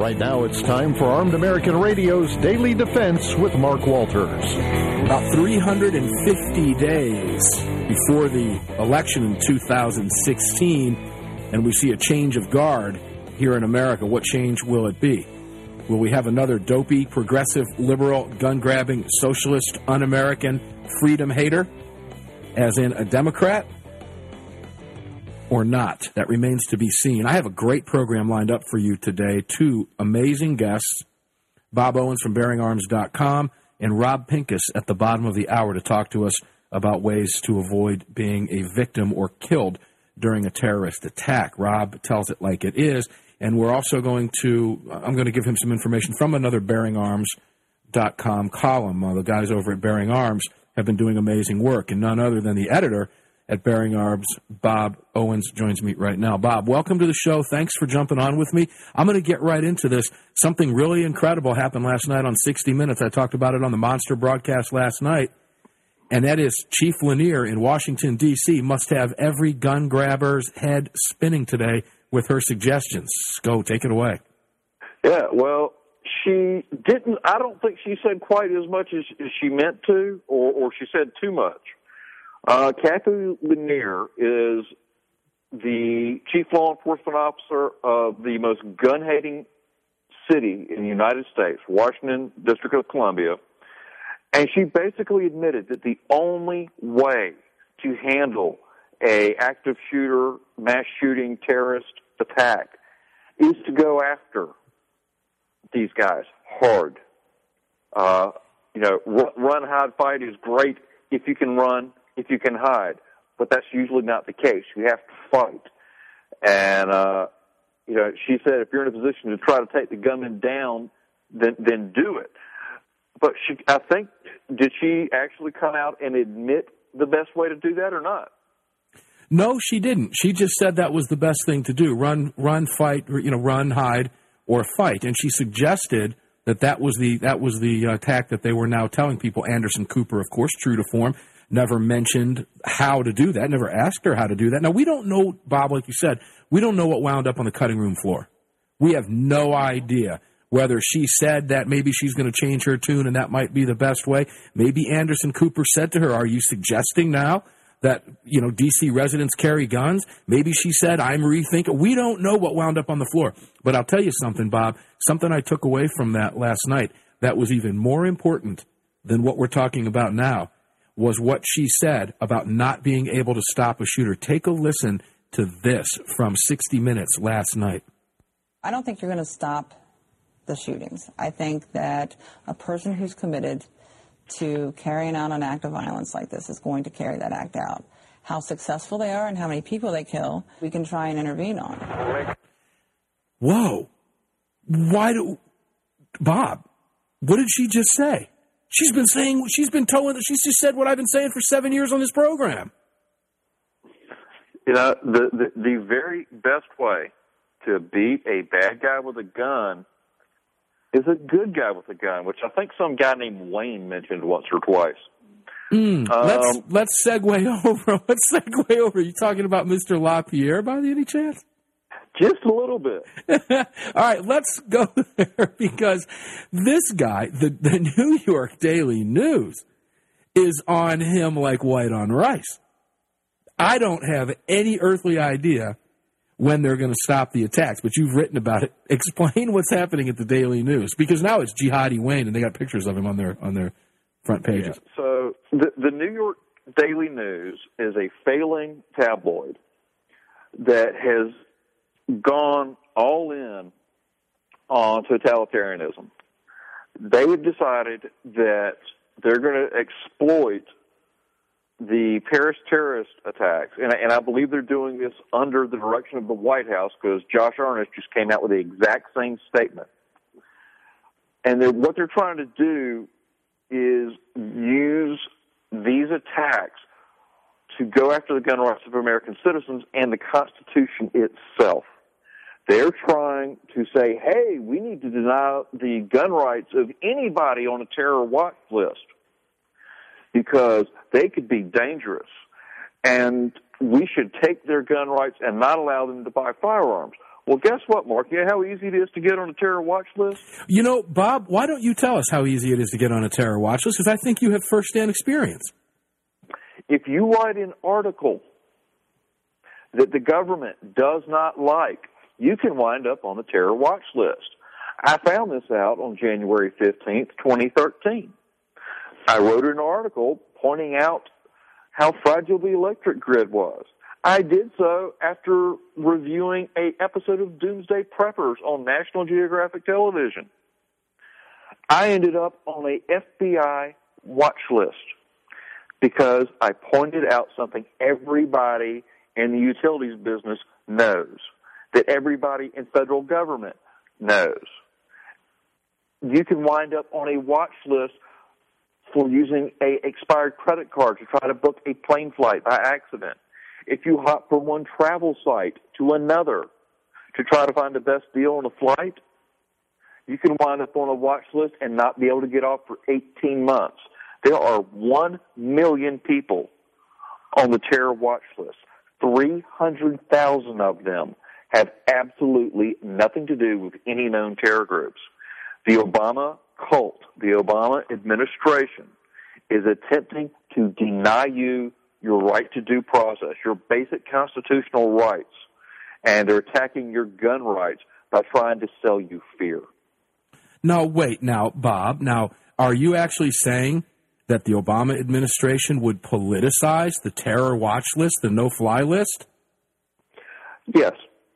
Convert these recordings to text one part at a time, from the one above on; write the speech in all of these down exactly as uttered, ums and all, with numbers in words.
Right now it's time for Armed American Radio's Daily Defense with Mark Walters. About three hundred fifty days before the election in two thousand sixteen, and we see a change of guard here in America. What change will it be? Will we have another dopey, progressive, liberal, gun-grabbing, socialist, un-American, freedom hater, as in a Democrat? Or not? That remains to be seen. I have a great program lined up for you today. Two amazing guests, Bob Owens from Bearing Arms dot com and Rob Pincus at the bottom of the hour to talk to us about ways to avoid being a victim or killed during a terrorist attack. Rob tells it like it is, and we're also going to, I'm going to give him some information from another Bearing Arms dot com column. Uh, the guys over at Bearing Arms have been doing amazing work, and none other than the editor at Bearing Arms, Bob Owens, joins me right now. Bob, welcome to the show. Thanks for jumping on with me. I'm going to get right into this. Something really incredible happened last night on sixty minutes. I talked about it on the Monster broadcast last night, and that is Chief Lanier in Washington, D C must have every gun grabber's head spinning today with her suggestions. Go, take it away. Yeah, well, she didn't, I don't think she said quite as much as, as she meant to, or, or she said too much. Uh, Kathy Lanier is the chief law enforcement officer of the most gun-hating city in the United States, Washington, District of Columbia, and she basically admitted that the only way to handle a active shooter, mass shooting, terrorist attack is to go after these guys hard. Uh, you know, run, hide, fight is great if you can run, if you can hide, but that's usually not the case. You have to fight. And, uh, you know, she said if you're in a position to try to take the gunman down, then, then do it. But she, I think, did she actually come out and admit the best way to do that or not? No, she didn't. She just said that was the best thing to do. Run, run, fight, you know, run, hide, or fight. And she suggested that that was the, that was the attack that they were now telling people. Anderson Cooper, of course, true to form, never mentioned how to do that, never asked her how to do that. Now, we don't know, Bob, like you said, we don't know what wound up on the cutting room floor. We have no idea whether she said that maybe she's going to change her tune and that might be the best way. Maybe Anderson Cooper said to her, are you suggesting now that, you know, D C residents carry guns? Maybe she said, I'm rethinking. We don't know what wound up on the floor. But I'll tell you something, Bob, something I took away from that last night that was even more important than what we're talking about now was what she said about not being able to stop a shooter. Take a listen to this from sixty minutes last night. I don't think you're going to stop the shootings. I think that a person who's committed to carrying out an act of violence like this is going to carry that act out. How successful they are and how many people they kill, we can try and intervene on. Whoa. Why do... Bob, what did she just say? She's been saying, she's been telling, she's just said what I've been saying for seven years on this program. You know, the, the, the very best way to beat a bad guy with a gun is a good guy with a gun, which I think some guy named Wayne mentioned once or twice. Mm, um, let's, let's segue over. Let's segue over. Are you talking about Mister LaPierre by any chance? Just a little bit. All right, let's go there because this guy, the, the New York Daily News, is on him like white on rice. I don't have any earthly idea when they're going to stop the attacks, but you've written about it. Explain what's happening at the Daily News, because now it's Jihadi Wayne, and they got pictures of him on their on their front pages. Yeah. So the, the New York Daily News is a failing tabloid that has gone all in on totalitarianism. They've decided that they're going to exploit the Paris terrorist attacks, and, and I believe they're doing this under the direction of the White House because Josh Earnest just came out with the exact same statement. And they're, what they're trying to do is use these attacks to go after the gun rights of American citizens and the Constitution itself. They're trying to say, hey, we need to deny the gun rights of anybody on a terror watch list because they could be dangerous, and we should take their gun rights and not allow them to buy firearms. Well, guess what, Mark? You know how easy it is to get on a terror watch list? You know, Bob, why don't you tell us how easy it is to get on a terror watch list? Because I think you have firsthand experience. If you write an article that the government does not like, you can wind up on the terror watch list. I found this out on January fifteenth, twenty thirteen. I wrote an article pointing out how fragile the electric grid was. I did so after reviewing an episode of Doomsday Preppers on National Geographic Television. I ended up on a F B I watch list because I pointed out something everybody in the utilities business knows, that everybody in federal government knows. You can wind up on a watch list for using a expired credit card to try to book a plane flight by accident. If you hop from one travel site to another to try to find the best deal on a flight, you can wind up on a watch list and not be able to get off for eighteen months. There are one million people on the terror watch list. three hundred thousand of them have absolutely nothing to do with any known terror groups. The Obama cult, the Obama administration, is attempting to deny you your right to due process, your basic constitutional rights, and they're attacking your gun rights by trying to sell you fear. No, wait, now, Bob, now, are you actually saying that the Obama administration would politicize the terror watch list, the no-fly list? Yes.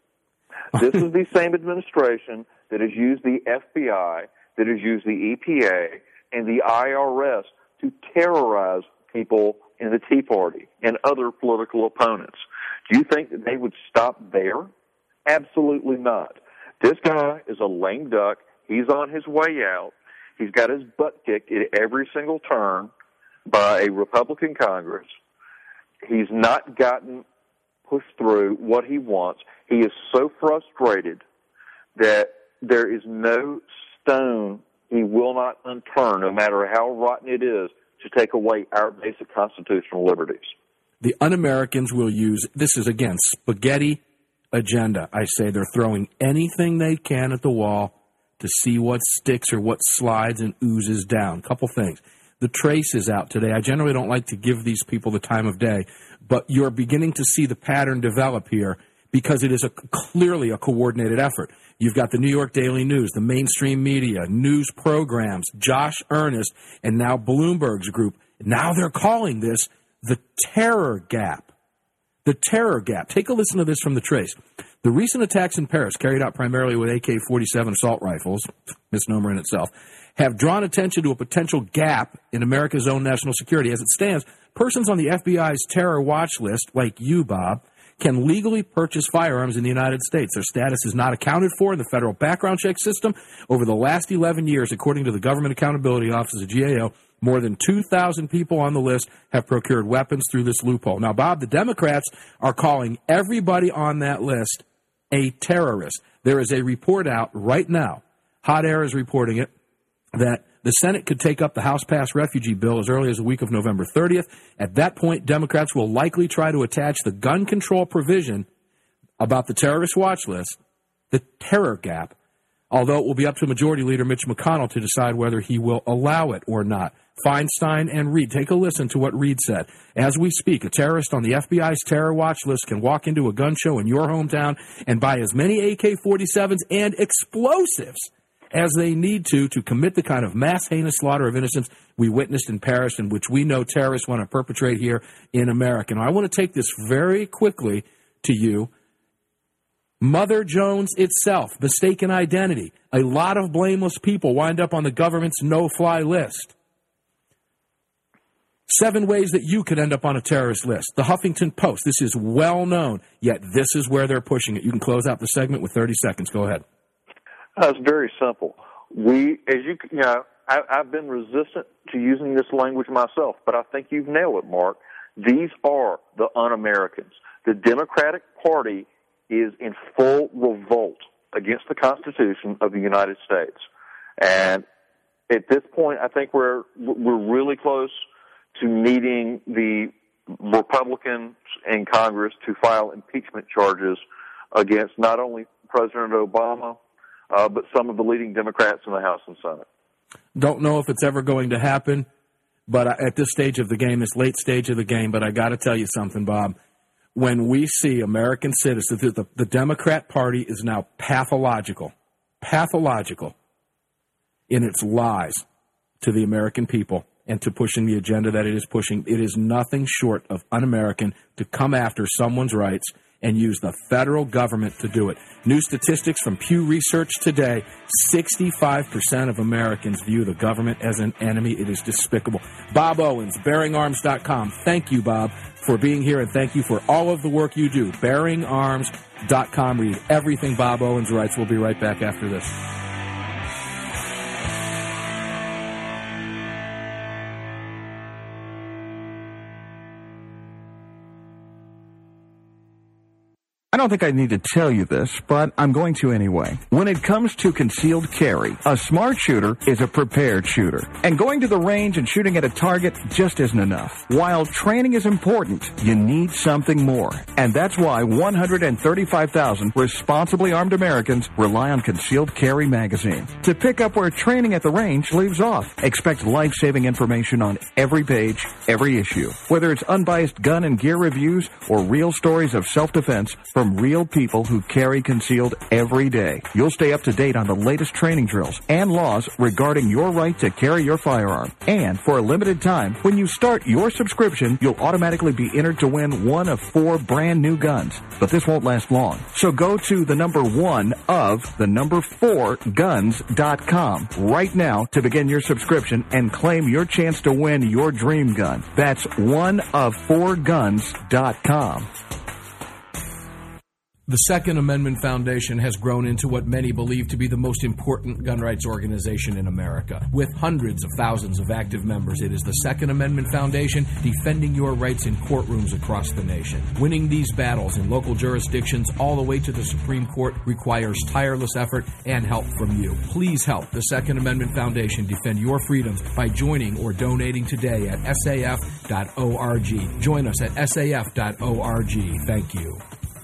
This is the same administration that has used the F B I, that has used the E P A, and the I R S to terrorize people in the Tea Party and other political opponents. Do you think that they would stop there? Absolutely not. This guy is a lame duck. He's on his way out. He's got his butt kicked at every single turn by a Republican Congress. He's not gotten pushed through what he wants. He is so frustrated that there is no stone he will not unturn, no matter how rotten it is, to take away our basic constitutional liberties. The un-Americans will use, this is, again, spaghetti agenda. I say they're throwing anything they can at the wall to see what sticks or what slides and oozes down. Couple things. The Trace is out today. I generally don't like to give these people the time of day, but you're beginning to see the pattern develop here because it is a, clearly a coordinated effort. You've got the New York Daily News, the mainstream media, news programs, Josh Earnest, and now Bloomberg's group. Now they're calling this the terror gap. The terror gap. Take a listen to this from The Trace. The recent attacks in Paris, carried out primarily with A K forty-seven assault rifles, misnomer in itself, have drawn attention to a potential gap in America's own national security. As it stands, persons on the F B I's terror watch list, like you, Bob, can legally purchase firearms in the United States. Their status is not accounted for in the federal background check system. Over the last eleven years, according to the Government Accountability Office of G A O, more than two thousand people on the list have procured weapons through this loophole. Now, Bob, the Democrats are calling everybody on that list a terrorist. There is a report out right now, Hot Air is reporting it, that the Senate could take up the House-passed refugee bill as early as the week of November thirtieth. At that point, Democrats will likely try to attach the gun control provision about the terrorist watch list, the terror gap, although it will be up to Majority Leader Mitch McConnell to decide whether he will allow it or not. Feinstein and Reid, take a listen to what Reid said. As we speak, a terrorist on the F B I's terror watch list can walk into a gun show in your hometown and buy as many A K forty-sevens and explosives as they need to to commit the kind of mass heinous slaughter of innocents we witnessed in Paris and which we know terrorists want to perpetrate here in America. Now, I want to take this very quickly to you. Mother Jones itself, mistaken identity. A lot of blameless people wind up on the government's no-fly list. Seven ways that you could end up on a terrorist list. The Huffington Post, this is well known, yet this is where they're pushing it. You can close out the segment with thirty seconds. Go ahead. Uh, it's very simple. We, as you, you know, I, I've been resistant to using this language myself, but I think you've nailed it, Mark. These are the un-Americans. The Democratic Party is in full revolt against the Constitution of the United States. And at this point, I think we're we're really close to needing the Republicans in Congress to file impeachment charges against not only President Obama, uh, but some of the leading Democrats in the House and Senate. Don't know if it's ever going to happen, but at this stage of the game, this late stage of the game, but I got to tell you something, Bob. When we see American citizens, the, the Democrat Party is now pathological, pathological in its lies to the American people and to pushing the agenda that it is pushing. It is nothing short of un-American to come after someone's rights and use the federal government to do it. New statistics from Pew Research today, sixty-five percent of Americans view the government as an enemy. It is despicable. Bob Owens, bearing arms dot com. Thank you, Bob, for being here, and thank you for all of the work you do. bearing arms dot com. Read everything Bob Owens writes. We'll be right back after this. I don't think I need to tell you this, but I'm going to anyway. When it comes to concealed carry, a smart shooter is a prepared shooter. And going to the range and shooting at a target just isn't enough. While training is important, you need something more. And that's why one hundred thirty-five thousand responsibly armed Americans rely on Concealed Carry magazine to pick up where training at the range leaves off. Expect life-saving information on every page, every issue. Whether it's unbiased gun and gear reviews or real stories of self-defense from real people who carry concealed every day. You'll stay up to date on the latest training drills and laws regarding your right to carry your firearm. And for a limited time, when you start your subscription, you'll automatically be entered to win one of four brand new guns. But this won't last long. So go to the number one of the number four guns dot com right now to begin your subscription and claim your chance to win your dream gun. That's one of four guns dot com. The Second Amendment Foundation has grown into what many believe to be the most important gun rights organization in America. With hundreds of thousands of active members, it is the Second Amendment Foundation defending your rights in courtrooms across the nation. Winning these battles in local jurisdictions all the way to the Supreme Court requires tireless effort and help from you. Please help the Second Amendment Foundation defend your freedoms by joining or donating today at S A F dot org. Join us at S A F dot org. Thank you.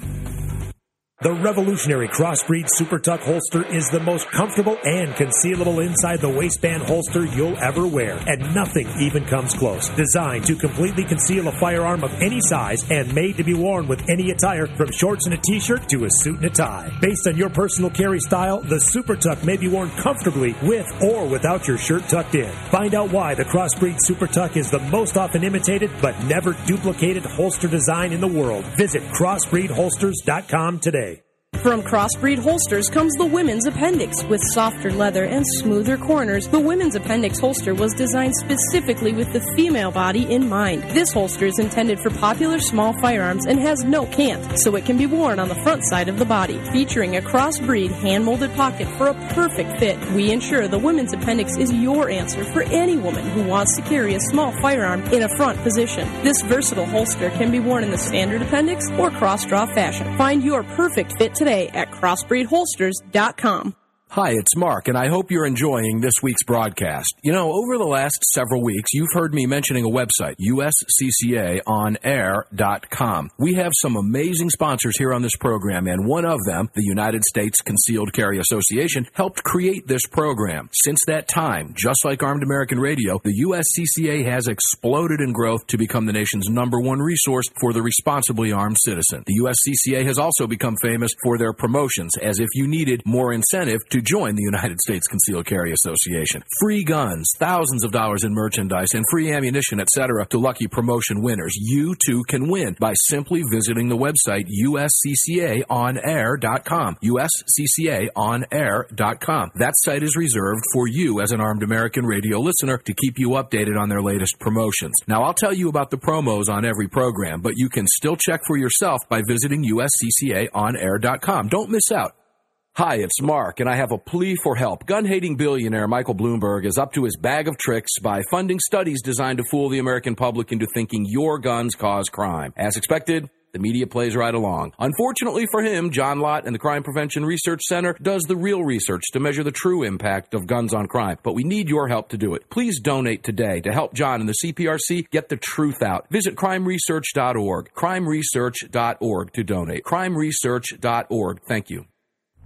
The revolutionary Crossbreed Super Tuck holster is the most comfortable and concealable inside the waistband holster you'll ever wear, and nothing even comes close. Designed to completely conceal a firearm of any size and made to be worn with any attire, from shorts and a t-shirt to a suit and a tie. Based on your personal carry style, the Super Tuck may be worn comfortably with or without your shirt tucked in. Find out why the Crossbreed Super Tuck is the most often imitated but never duplicated holster design in the world. Visit crossbreed holsters dot com today. From Crossbreed Holsters comes the Women's Appendix. With softer leather and smoother corners, the Women's Appendix holster was designed specifically with the female body in mind. This holster is intended for popular small firearms and has no cant, so it can be worn on the front side of the body. Featuring a crossbreed hand-molded pocket for a perfect fit, we ensure the Women's Appendix is your answer for any woman who wants to carry a small firearm in a front position. This versatile holster can be worn in the standard appendix or cross-draw fashion. Find your perfect fit today at crossbreed holsters dot com. Hi, it's Mark, and I hope you're enjoying this week's broadcast. You know, over the last several weeks, you've heard me mentioning a website, U S C C A on air dot com. We have some amazing sponsors here on this program, and one of them, the United States Concealed Carry Association, helped create this program. Since that time, just like Armed American Radio, the U S C C A has exploded in growth to become the nation's number one resource for the responsibly armed citizen. The U S C C A has also become famous for their promotions, as if you needed more incentive to join the United States Concealed Carry Association. Free guns, thousands of dollars in merchandise, and free ammunition, et cetera to lucky promotion winners. You too can win by simply visiting the website U S C C A on air dot com. U S C C A on air dot com. That site is reserved for you as an Armed American Radio listener to keep you updated on their latest promotions. Now, I'll tell you about the promos on every program, but you can still check for yourself by visiting U S C C A on air dot com. Don't miss out. Hi, it's Mark, and I have a plea for help. Gun-hating billionaire Michael Bloomberg is up to his bag of tricks by funding studies designed to fool the American public into thinking your guns cause crime. As expected, the media plays right along. Unfortunately for him, John Lott and the Crime Prevention Research Center does the real research to measure the true impact of guns on crime. But we need your help to do it. Please donate today to help John and the C P R C get the truth out. Visit crime research dot org. crime research dot org to donate. crime research dot org. Thank you.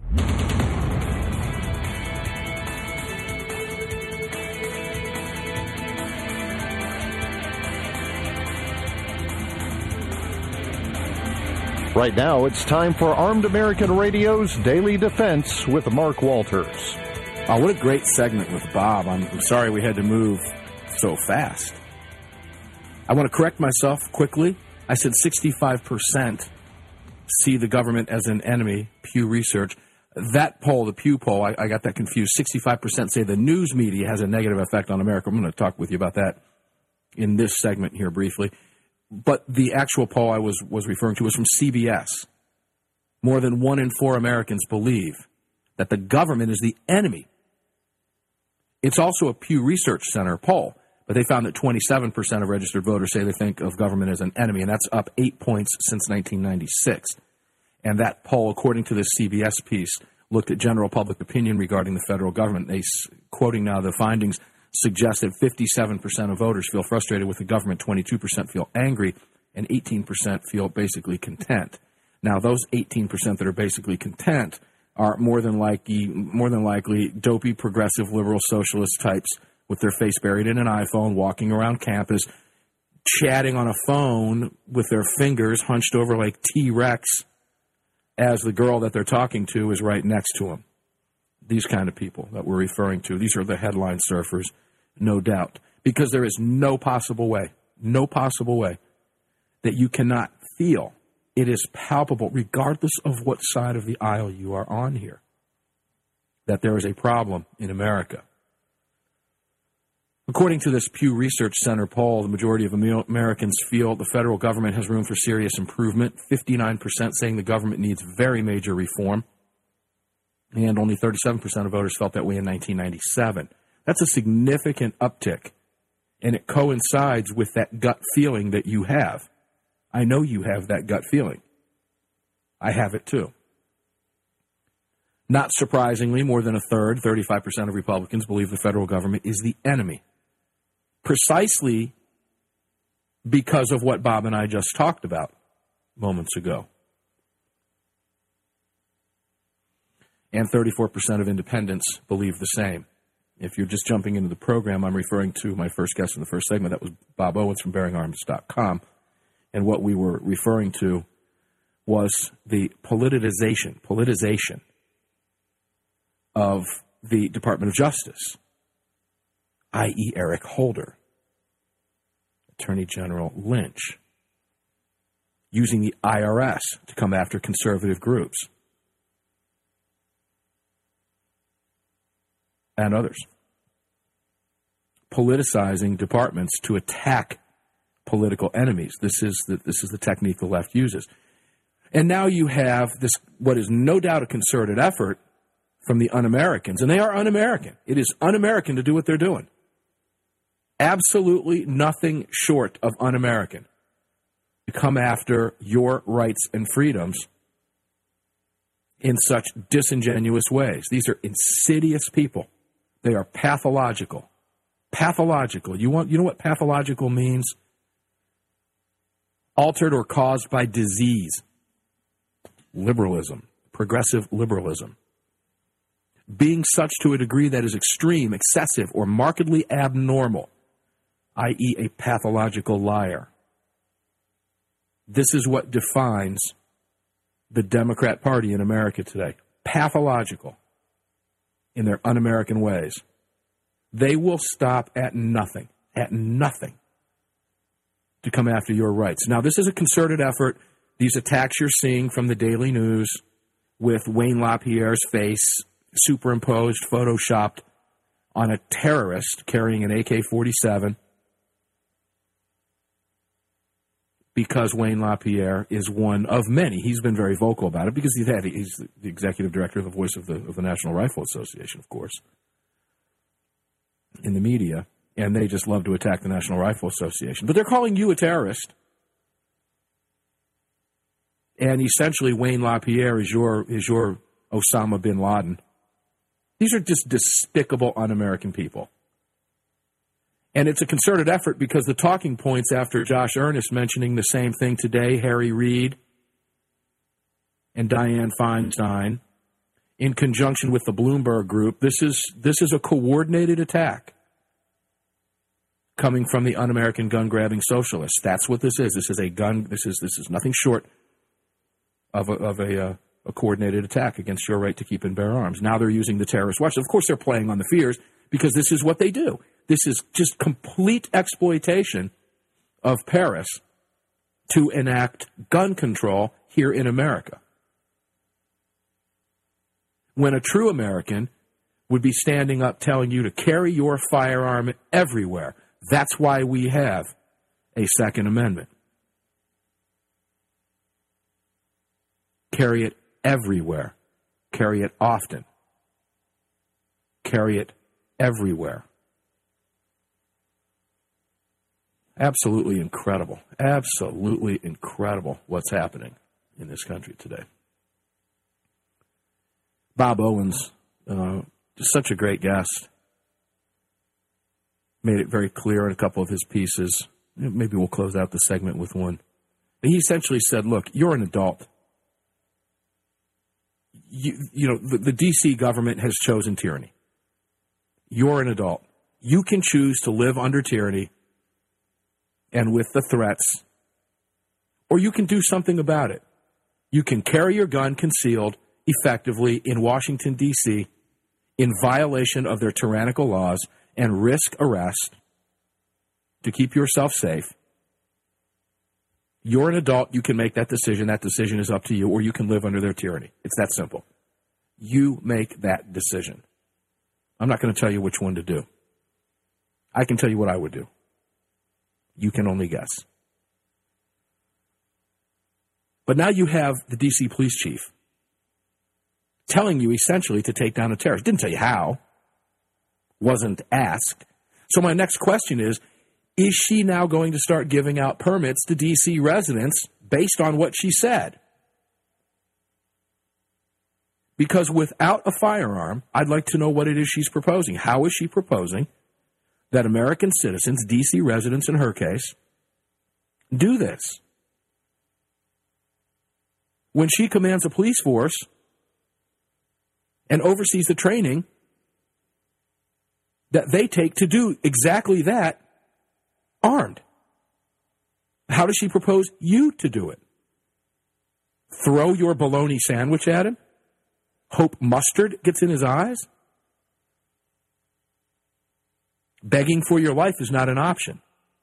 Right now, it's time for Armed American Radio's Daily Defense with Mark Walters. Oh, what a great segment with Bob. I'm, I'm sorry we had to move so fast. I want to correct myself quickly. I said sixty-five percent see the government as an enemy, Pew Research. That poll, the Pew poll, I, I got that confused. sixty-five percent say the news media has a negative effect on America. I'm going to talk with you about that in this segment here briefly. But the actual poll I was, was referring to was from C B S. More than one in four Americans believe that the government is the enemy. It's also a Pew Research Center poll, but they found that twenty-seven percent of registered voters say they think of government as an enemy, and that's up eight points since nineteen ninety-six. And that poll, according to this C B S piece, looked at general public opinion regarding the federal government. They, quoting now the findings, suggest that fifty-seven percent of voters feel frustrated with the government, twenty-two percent feel angry, and eighteen percent feel basically content. Now, those eighteen percent that are basically content are more than likely, more than likely dopey, progressive, liberal, socialist types with their face buried in an iPhone, walking around campus, chatting on a phone with their fingers hunched over like T-Rex as the girl that they're talking to is right next to them. These kind of people that we're referring to. These are the headline surfers, no doubt. Because there is no possible way, no possible way that you cannot feel. It is palpable, regardless of what side of the aisle you are on here, that there is a problem in America. According to this Pew Research Center poll, the majority of Americans feel the federal government has room for serious improvement. fifty-nine percent saying the government needs very major reform. And only thirty-seven percent of voters felt that way in nineteen ninety-seven. That's a significant uptick, and it coincides with that gut feeling that you have. I know you have that gut feeling. I have it too. Not surprisingly, more than a third, thirty-five percent of Republicans believe the federal government is the enemy. Precisely because of what Bob and I just talked about moments ago. And thirty-four percent of independents believe the same. If you're just jumping into the program, I'm referring to my first guest in the first segment. That was Bob Owens from Bearing Arms dot com. And what we were referring to was the politicization, politicization of the Department of Justice, that is. Eric Holder, Attorney General Lynch, using the I R S to come after conservative groups and others, politicizing departments to attack political enemies. This is the, this is the technique the left uses. And now you have this, what is no doubt a concerted effort from the un-Americans, and they are un-American. It is un-American to do what they're doing. Absolutely nothing short of un-American to come after your rights and freedoms in such disingenuous ways. These are insidious people. They are pathological. Pathological. You want, you know what pathological means? Altered or caused by disease. Liberalism. Progressive liberalism. Being such to a degree that is extreme, excessive, or markedly abnormal, that is a pathological liar. This is what defines the Democrat Party in America today. Pathological in their un-American ways. They will stop at nothing, at nothing, to come after your rights. Now, this is a concerted effort. These attacks you're seeing from the Daily News with Wayne LaPierre's face superimposed, photoshopped on a terrorist carrying an A K forty-seven, because Wayne LaPierre is one of many. He's been very vocal about it because he's, had, he's the executive director of the Voice of the, of the National Rifle Association, of course, in the media, and they just love to attack the National Rifle Association. But they're calling you a terrorist. And essentially, Wayne LaPierre is your is your Osama bin Laden. These are just despicable, un-American people. And it's a concerted effort because the talking points after Josh Earnest mentioning the same thing today, Harry Reid and Dianne Feinstein, in conjunction with the Bloomberg Group, this is this is a coordinated attack coming from the un-American gun-grabbing socialists. That's what this is. This is a gun. This is this is nothing short of a, of a, uh, a coordinated attack against your right to keep and bear arms. Now they're using the terrorist watch. Of course, they're playing on the fears because this is what they do. This is just complete exploitation of Paris to enact gun control here in America. When a true American would be standing up telling you to carry your firearm everywhere. That's why we have a Second Amendment. Carry it everywhere. Carry it often. Carry it everywhere. Absolutely incredible. Absolutely incredible what's happening in this country today. Bob Owens, uh, just such a great guest. Made it very clear in a couple of his pieces. Maybe we'll close out the segment with one. He essentially said, look, you're an adult. You, you know, the, the D C government has chosen tyranny. You're an adult. You can choose to live under tyranny and with the threats, or you can do something about it. You can carry your gun concealed effectively in Washington, D C, in violation of their tyrannical laws and risk arrest to keep yourself safe. You're an adult. You can make that decision. That decision is up to you, or you can live under their tyranny. It's that simple. You make that decision. I'm not going to tell you which one to do. I can tell you what I would do. You can only guess. But now you have the D C police chief telling you essentially to take down a terrorist. Didn't tell you how. Wasn't asked. So my next question is, is she now going to start giving out permits to D C residents based on what she said? Because without a firearm, I'd like to know what it is she's proposing. How is she proposing that American citizens, D C residents in her case, do this? When she commands a police force and oversees the training that they take to do exactly that, armed. How does she propose you to do it? Throw your bologna sandwich at him? Hope mustard gets in his eyes? Begging for your life is not an option.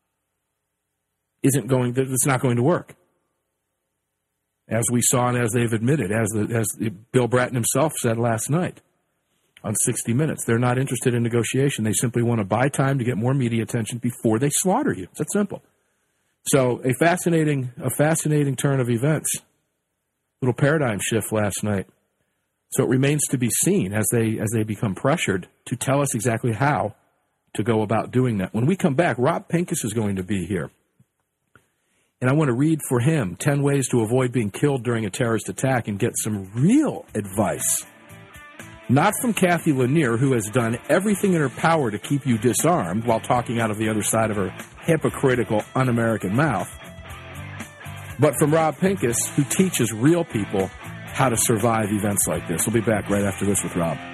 Isn't going to, it's not going to work. As we saw and as they've admitted, as the, as the, Bill Bratton himself said last night on sixty minutes, they're not interested in negotiation. They simply want to buy time to get more media attention before they slaughter you. It's that simple. So a fascinating, a fascinating turn of events. Little paradigm shift last night. So it remains to be seen as they as they become pressured to tell us exactly how to go about doing that. When we come back, Rob Pincus is going to be here. And I want to read for him ten ways to avoid being killed during a terrorist attack and get some real advice. Not from Kathy Lanier, who has done everything in her power to keep you disarmed while talking out of the other side of her hypocritical, un-American mouth, but from Rob Pincus, who teaches real people how to survive events like this. We'll be back right after this with Rob.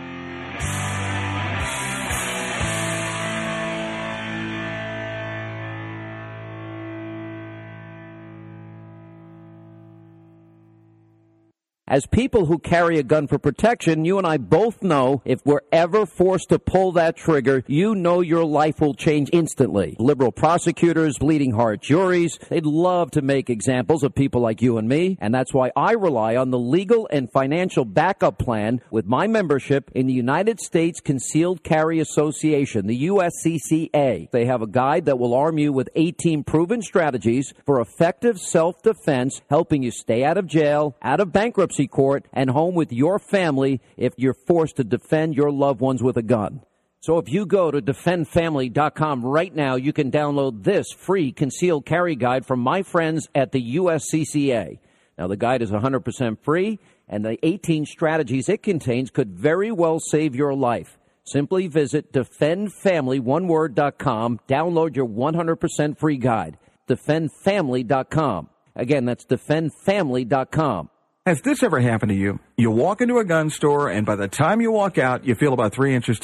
As people who carry a gun for protection, you and I both know if we're ever forced to pull that trigger, you know your life will change instantly. Liberal prosecutors, bleeding heart juries, they'd love to make examples of people like you and me, and that's why I rely on the legal and financial backup plan with my membership in the United States Concealed Carry Association, the U S C C A. They have a guide that will arm you with eighteen proven strategies for effective self-defense, helping you stay out of jail, out of bankruptcy court, and home with your family if you're forced to defend your loved ones with a gun. So if you go to defend family dot com right now, you can download this free concealed carry guide from my friends at the U S C C A. Now, the guide is one hundred percent free, and the eighteen strategies it contains could very well save your life. Simply visit defend family one word dot com, download your one hundred percent free guide. defend family dot com. Again, that's defend family dot com. Has this ever happened to you? You walk into a gun store, and by the time you walk out, you feel about three inches tall.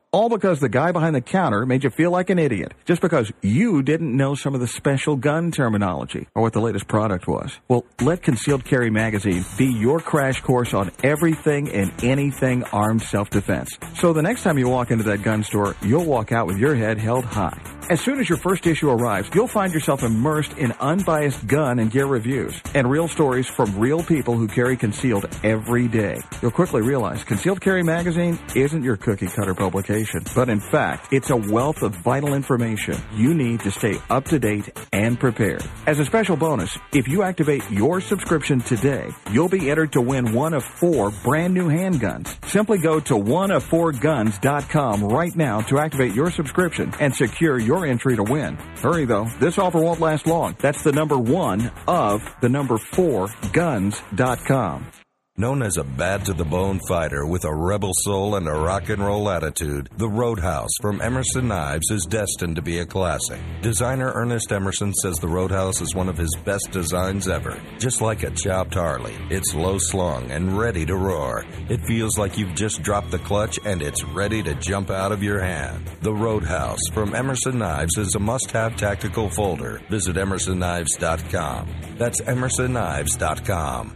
All because the guy behind the counter made you feel like an idiot. Just because you didn't know some of the special gun terminology or what the latest product was. Well, let Concealed Carry Magazine be your crash course on everything and anything armed self-defense. So the next time you walk into that gun store, you'll walk out with your head held high. As soon as your first issue arrives, you'll find yourself immersed in unbiased gun and gear reviews and real stories from real people who carry concealed every day. You'll quickly realize Concealed Carry Magazine isn't your cookie-cutter publication, but in fact, it's a wealth of vital information you need to stay up to date and prepared. As a special bonus, if you activate your subscription today, you'll be entered to win one of four brand new handguns. Simply go to one of four guns dot com right now to activate your subscription and secure your entry to win. Hurry though, this offer won't last long. That's the number one of the number four guns dot com. Known as a bad-to-the-bone fighter with a rebel soul and a rock and roll attitude, the Roadhouse from Emerson Knives is destined to be a classic. Designer Ernest Emerson says the Roadhouse is one of his best designs ever. Just like a chopped Harley, it's low-slung and ready to roar. It feels like you've just dropped the clutch and it's ready to jump out of your hand. The Roadhouse from Emerson Knives is a must-have tactical folder. Visit emerson knives dot com. That's emerson knives dot com.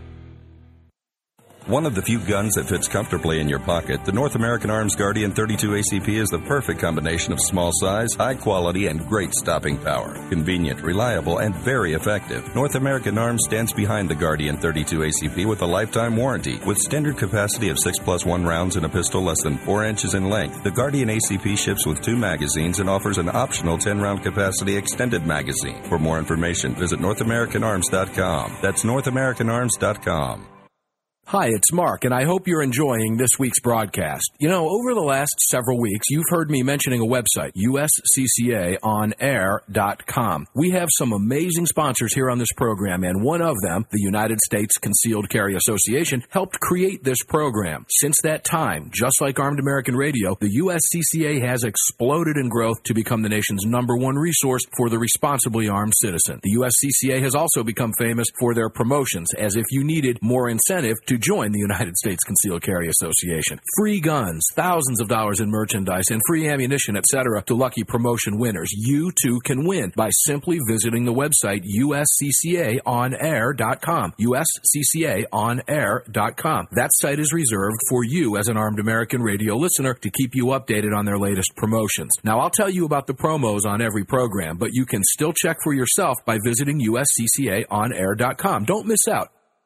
One of the few guns that fits comfortably in your pocket, the North American Arms Guardian thirty-two A C P is the perfect combination of small size, high quality, and great stopping power. Convenient, reliable, and very effective. North American Arms stands behind the Guardian thirty-two A C P with a lifetime warranty. With standard capacity of six plus one rounds in a pistol less than four inches in length, the Guardian A C P ships with two magazines and offers an optional ten round capacity extended magazine. For more information, visit north american arms dot com. That's north american arms dot com. Hi, it's Mark, and I hope you're enjoying this week's broadcast. You know, over the last several weeks, you've heard me mentioning a website, U S C C A on air dot com. We have some amazing sponsors here on this program, and one of them, the United States Concealed Carry Association, helped create this program. Since that time, just like Armed American Radio, the U S C C A has exploded in growth to become the nation's number one resource for the responsibly armed citizen. The U S C C A has also become famous for their promotions, as if you needed more incentive to join the United States Concealed Carry Association. Free guns, thousands of dollars in merchandise, and free ammunition, et cetera to lucky promotion winners. You too can win by simply visiting the website U S C C A on air dot com. U S C C A on air dot com. That site is reserved for you as an Armed American Radio listener to keep you updated on their latest promotions. Now, I'll tell you about the promos on every program, but you can still check for yourself by visiting U S C C A on air dot com. Don't miss out.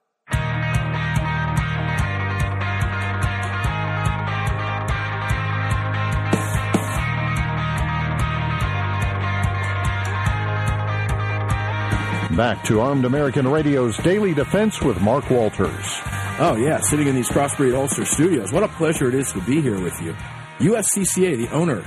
Back to Armed American Radio's Daily Defense with Mark Walters. Oh, yeah, sitting in these Crossbreed Holster studios. What a pleasure it is to be here with you. U S C C A, the owner,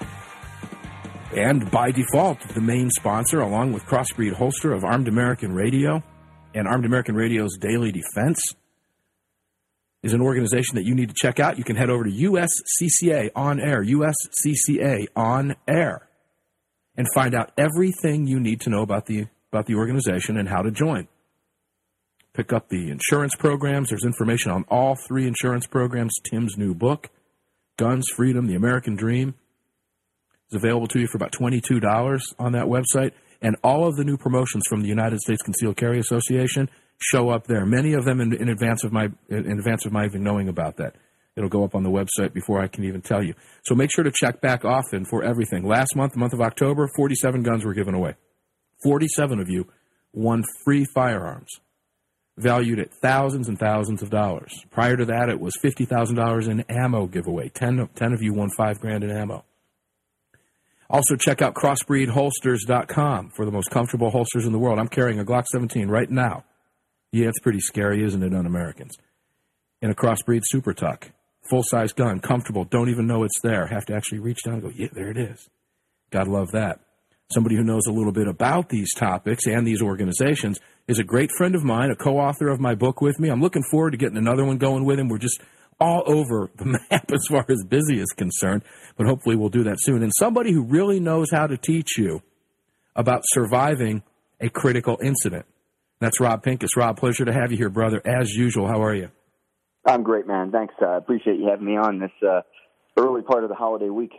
and by default, the main sponsor, along with Crossbreed Holster, of Armed American Radio and Armed American Radio's Daily Defense, is an organization that you need to check out. You can head over to U S C C A on air, U S C C A on air, and find out everything you need to know about the about the organization and how to join. Pick up the insurance programs. There's information on all three insurance programs. Tim's new book, Guns, Freedom, The American Dream, is available to you for about twenty-two dollars on that website. And all of the new promotions from the United States Concealed Carry Association show up there. Many of them in, in advance of my in advance of my even knowing about that. It'll go up on the website before I can even tell you. So make sure to check back often for everything. Last month, the month of October, forty-seven guns were given away. forty-seven of you won free firearms, valued at thousands and thousands of dollars. Prior to that, it was fifty thousand dollars in ammo giveaway. Ten, ten of you won five grand in ammo. Also, check out crossbreed holsters dot com for the most comfortable holsters in the world. I'm carrying a Glock seventeen right now. Yeah, it's pretty scary, isn't it, un-Americans? In a Crossbreed Super Tuck. Full-size gun, comfortable, don't even know it's there. Have to actually reach down and go, yeah, there it is. Gotta love that. Somebody who knows a little bit about these topics and these organizations is a great friend of mine, a co-author of my book with me. I'm looking forward to getting another one going with him. We're just all over the map as far as busy is concerned, but hopefully we'll do that soon. And somebody who really knows how to teach you about surviving a critical incident. That's Rob Pincus. Rob, pleasure to have you here, brother. As usual, how are you? I'm great, man. Thanks. I uh, appreciate you having me on. This uh, early part of the holiday week.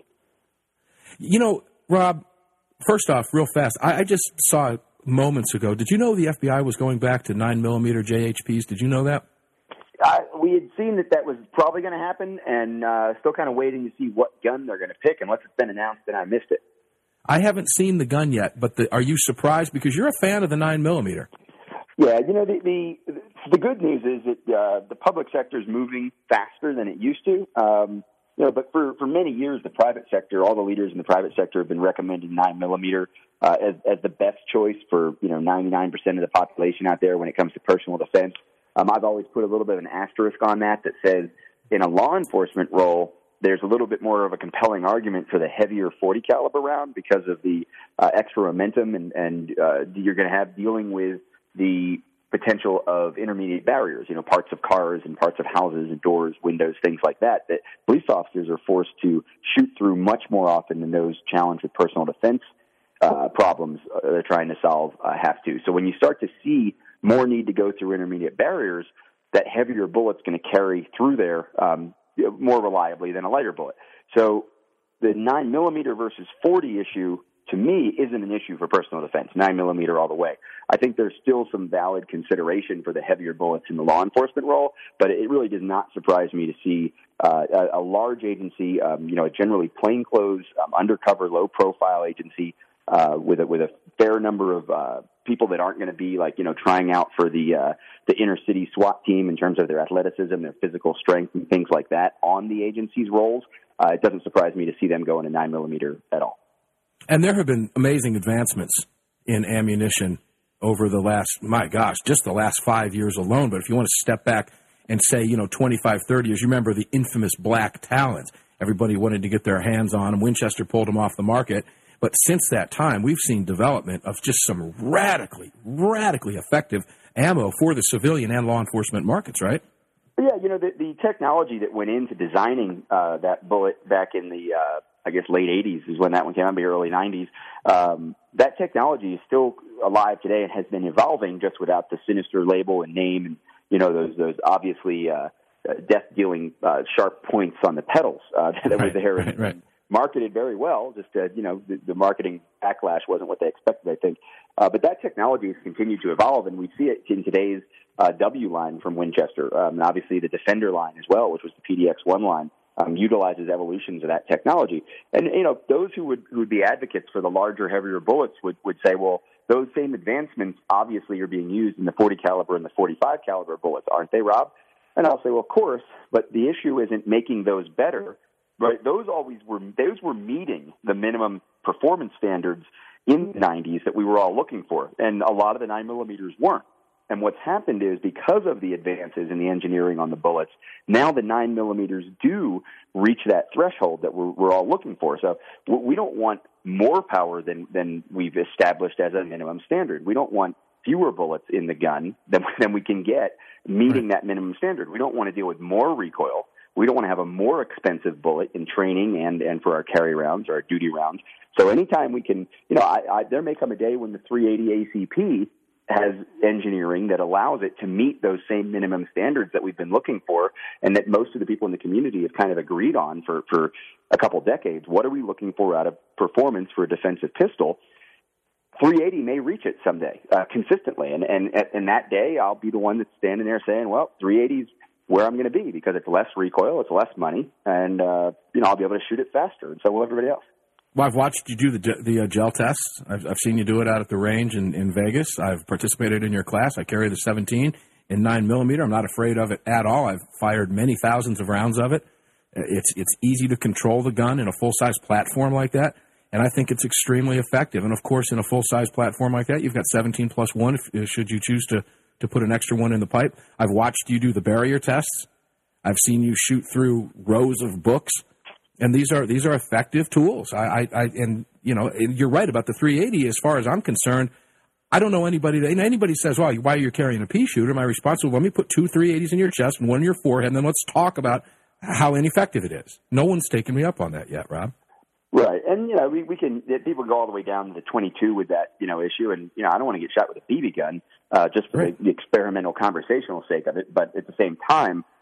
You know, Rob, first off, real fast, I, I just saw moments ago. Did you know the F B I was going back to nine millimeter J H Ps? Did you know that? I, we had seen that that was probably going to happen, and uh, still kind of waiting to see what gun they're going to pick, unless it's been announced and I missed it. I haven't seen the gun yet, but the, are you surprised? Because you're a fan of the nine millimeter. Yeah, you know, the the, the good news is that uh, the public sector is moving faster than it used to. Um, you know, but for, for many years, the private sector, all the leaders in the private sector have been recommending nine millimeter uh, as, as the best choice for, you know, ninety-nine percent of the population out there when it comes to personal defense. Um, I've always put a little bit of an asterisk on that that says in a law enforcement role, there's a little bit more of a compelling argument for the heavier forty caliber round because of the uh, extra momentum and, and uh, you're going to have dealing with the potential of intermediate barriers, you know, parts of cars and parts of houses and doors, windows, things like that, that police officers are forced to shoot through much more often than those challenged with personal defense uh, problems uh, they're trying to solve uh, have to. So when you start to see more need to go through intermediate barriers, that heavier bullet's going to carry through there um, more reliably than a lighter bullet. So the nine millimeter versus forty issue, to me, isn't an issue for personal defense, nine millimeter all the way. I think there's still some valid consideration for the heavier bullets in the law enforcement role, but it really does not surprise me to see uh, a, a large agency, um, you know, a generally plainclothes, um, undercover, low-profile agency uh, with a, with a fair number of uh, people that aren't going to be like, you know, trying out for the uh, the inner city SWAT team in terms of their athleticism, their physical strength, and things like that on the agency's roles. Uh, it doesn't surprise me to see them go into nine millimeter at all. And there have been amazing advancements in ammunition over the last, my gosh, just the last five years alone. But if you want to step back and say, you know, twenty-five, thirty years, you remember the infamous Black Talons. Everybody wanted to get their hands on them. Winchester pulled them off the market. But since that time, we've seen development of just some radically, radically effective ammo for the civilian and law enforcement markets, right? Yeah, you know, the, the technology that went into designing uh, that bullet back in the, uh, I guess, late eighties is when that one came out, maybe early nineties. Um, that technology is still alive today and has been evolving just without the sinister label and name and, you know, those those obviously uh, death-dealing uh, sharp points on the pedals uh, that right, were there right, and right. marketed very well. Just, uh, you know, the, the marketing backlash wasn't what they expected, I think. Uh, but that technology has continued to evolve, and we see it in today's uh, W line from Winchester, um, and obviously the Defender line as well, which was the P D X one line. Um, utilizes evolutions of that technology. And, you know, those who would, who would be advocates for the larger, heavier bullets would, would say, well, those same advancements obviously are being used in the forty caliber and the forty-five caliber bullets, aren't they, Rob? And I'll say, well, of course, but the issue isn't making those better, right? Those always were, those were meeting the minimum performance standards in the nineties that we were all looking for. And a lot of the nine millimeters weren't. And what's happened is because of the advances in the engineering on the bullets, now the nine millimeters do reach that threshold that we're, we're all looking for. So we don't want more power than, than we've established as a minimum standard. We don't want fewer bullets in the gun than, than we can get meeting that minimum standard. We don't want to deal with more recoil. We don't want to have a more expensive bullet in training and, and for our carry rounds or our duty rounds. So anytime we can, you know, I, I, there may come a day when the three eighty A C P has engineering that allows it to meet those same minimum standards that we've been looking for and that most of the people in the community have kind of agreed on for, for a couple decades. What are we looking for out of performance for a defensive pistol? three eighty may reach it someday uh, consistently. And, and, and that day I'll be the one that's standing there saying, well, three eighty is where I'm going to be because it's less recoil, it's less money, and, uh, you know, I'll be able to shoot it faster, and so will everybody else. Well, I've watched you do the the uh, gel tests. I've, I've seen you do it out at the range in, in Vegas. I've participated in your class. I carry the seventeen in nine millimeter. I'm not afraid of it at all. I've fired many thousands of rounds of it. It's it's easy to control the gun in a full size platform like that, and I think it's extremely effective. And of course, in a full size platform like that, you've got seventeen plus one. If, should you choose to to put an extra one in the pipe, I've watched you do the barrier tests. I've seen you shoot through rows of books. And these are these are effective tools. I, I, I and you know you're right about the three eighty. As far as I'm concerned, I don't know anybody that anybody says, "Well, why you're carrying a pea shooter?" My response is, "Let me put two three eighties in your chest and one in your forehead, and then let's talk about how ineffective it is." No one's taken me up on that yet, Rob. Right, and you know we we can people go all the way down to the twenty-two with that you know issue, and you know I don't want to get shot with a B B gun uh, just for right. the, the experimental conversational sake of it, but at the same time.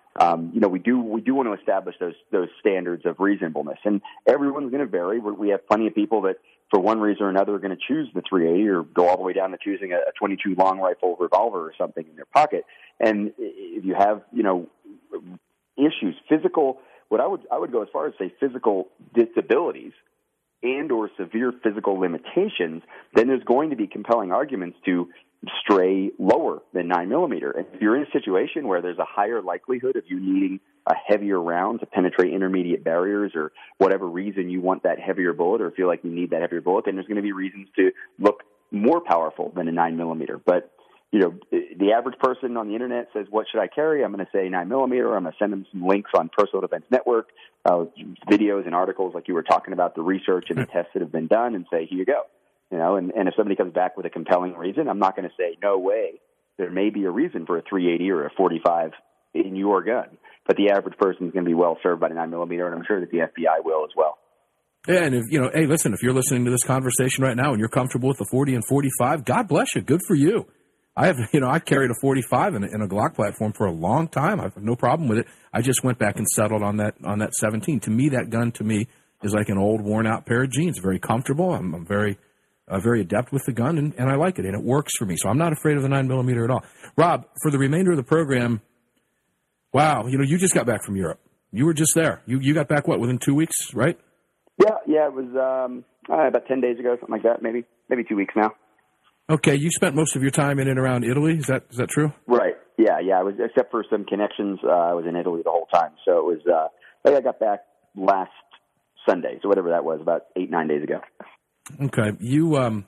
um, you know, we do we do want to establish those those standards of reasonableness, and everyone's going to vary. We have plenty of people that, for one reason or another, are going to choose the three eighty or go all the way down to choosing a twenty-two long rifle revolver or something in their pocket. And if you have, you know, issues, physical, what I would I would go as far as say physical disabilities and or severe physical limitations, then there's going to be compelling arguments to stray lower than nine millimeter. And if you're in a situation where there's a higher likelihood of you needing a heavier round to penetrate intermediate barriers, or whatever reason you want that heavier bullet or feel like you need that heavier bullet, then there's going to be reasons to look more powerful than a nine millimeter. But you know, the average person on the internet says, what should I carry? I'm going to say nine millimeter. I'm going to send them some links on Personal Defense Network, uh, videos and articles like you were talking about, the research and the tests that have been done, and say, here you go. You know, and, and if somebody comes back with a compelling reason, I'm not going to say, no way. There may be a reason for a three eighty or a forty-five in your gun. But the average person is going to be well served by the nine millimeter, and I'm sure that the F B I will as well. Yeah, and if, you know, hey, listen, if you're listening to this conversation right now and you're comfortable with the forty and forty-five, God bless you. Good for you. I have, you know, I carried a forty-five in a, in a Glock platform for a long time. I have no problem with it. I just went back and settled on that on that seventeen. To me, that gun to me is like an old, worn-out pair of jeans. Very comfortable. I'm, I'm very, uh, very adept with the gun, and, and I like it, and it works for me. So I'm not afraid of the nine millimeter at all. Rob, for the remainder of the program, wow, you know, you just got back from Europe. You were just there. You you got back what, within two weeks, right? Yeah, yeah, it was um, uh, about ten days ago, something like that. Maybe maybe two weeks now. Okay, you spent most of your time in and around Italy. Is that is that true? Right. Yeah, yeah. I was, except for some connections, uh, I was in Italy the whole time. So it was. Uh, I think I got back last Sunday, so whatever that was, about eight nine days ago. Okay, you um,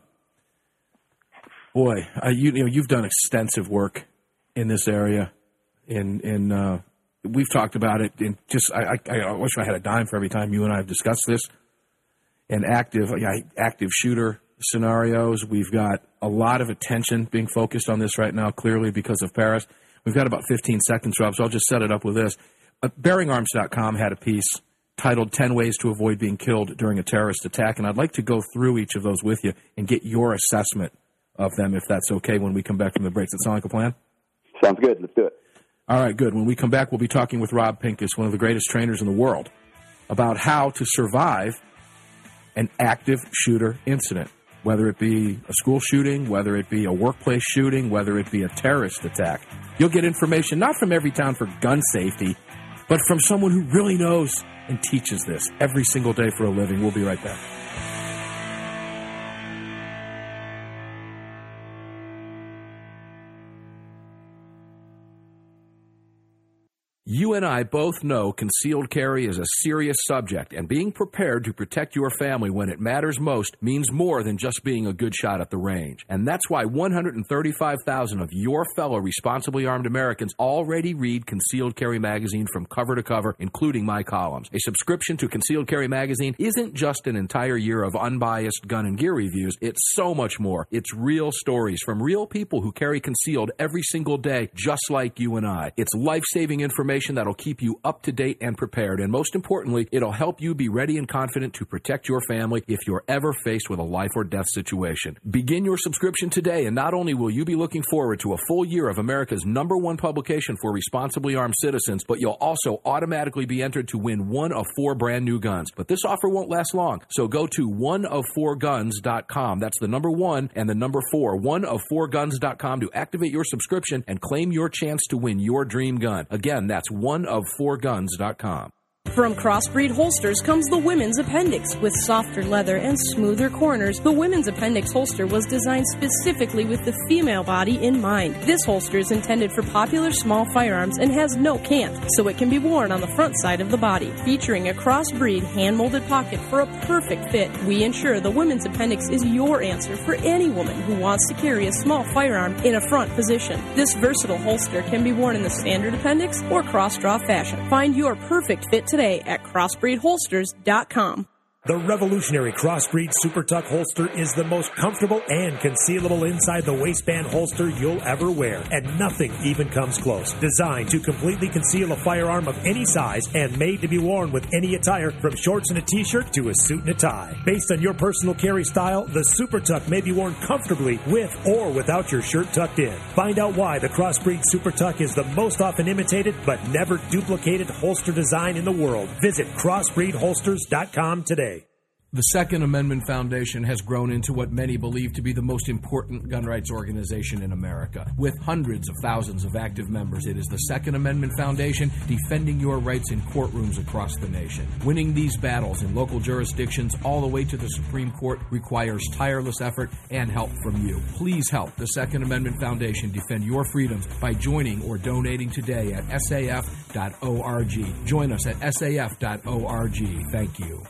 boy, uh, you, you know, you've done extensive work in this area. In in uh, we've talked about it. In just I, I I wish I had a dime for every time you and I have discussed this. In active yeah, active shooter scenarios, we've got a lot of attention being focused on this right now, clearly because of Paris. We've got about fifteen seconds, Rob, so I'll just set it up with this. Uh, Bearing Arms dot com had a piece titled ten ways to Avoid Being Killed During a Terrorist Attack, and I'd like to go through each of those with you and get your assessment of them, if that's okay, when we come back from the break. Does that sound like a plan? Sounds good. Let's do it. All right, good. When we come back, we'll be talking with Rob Pincus, one of the greatest trainers in the world, about how to survive an active shooter incident, whether it be a school shooting, whether it be a workplace shooting, whether it be a terrorist attack. You'll get information not from Everytown for gun safety, but from someone who really knows and teaches this every single day for a living. We'll be right back. You and I both know concealed carry is a serious subject, and being prepared to protect your family when it matters most means more than just being a good shot at the range. And that's why one hundred thirty-five thousand of your fellow responsibly armed Americans already read Concealed Carry Magazine from cover to cover, including my columns. A subscription to Concealed Carry Magazine isn't just an entire year of unbiased gun and gear reviews. It's so much more. It's real stories from real people who carry concealed every single day, just like you and I. It's life-saving information that'll keep you up to date and prepared, and most importantly, it'll help you be ready and confident to protect your family if you're ever faced with a life or death situation. Begin your subscription today, and not only will you be looking forward to a full year of America's number one publication for responsibly armed citizens, but you'll also automatically be entered to win one of four brand new guns. But this offer won't last long, so go to one of four guns dot com. That's the number one and the number four, one of four guns dot com, to activate your subscription and claim your chance to win your dream gun. Again, that's one of four guns dot com. From Crossbreed Holsters comes the Women's Appendix. With softer leather and smoother corners, the Women's Appendix holster was designed specifically with the female body in mind. This holster is intended for popular small firearms and has no cant, so it can be worn on the front side of the body. Featuring a crossbreed hand-molded pocket for a perfect fit, we ensure the Women's Appendix is your answer for any woman who wants to carry a small firearm in a front position. This versatile holster can be worn in the standard appendix or cross-draw fashion. Find your perfect fit today at crossbreed holsters dot com. The revolutionary Crossbreed Super Tuck holster is the most comfortable and concealable inside the waistband holster you'll ever wear, and nothing even comes close. Designed to completely conceal a firearm of any size and made to be worn with any attire, from shorts and a t-shirt to a suit and a tie. Based on your personal carry style, the Super Tuck may be worn comfortably with or without your shirt tucked in. Find out why the Crossbreed Super Tuck is the most often imitated but never duplicated holster design in the world. Visit crossbreed holsters dot com today. The Second Amendment Foundation has grown into what many believe to be the most important gun rights organization in America. With hundreds of thousands of active members, it is the Second Amendment Foundation defending your rights in courtrooms across the nation. Winning these battles in local jurisdictions all the way to the Supreme Court requires tireless effort and help from you. Please help the Second Amendment Foundation defend your freedoms by joining or donating today at S A F dot org. Join us at S A F dot org. Thank you.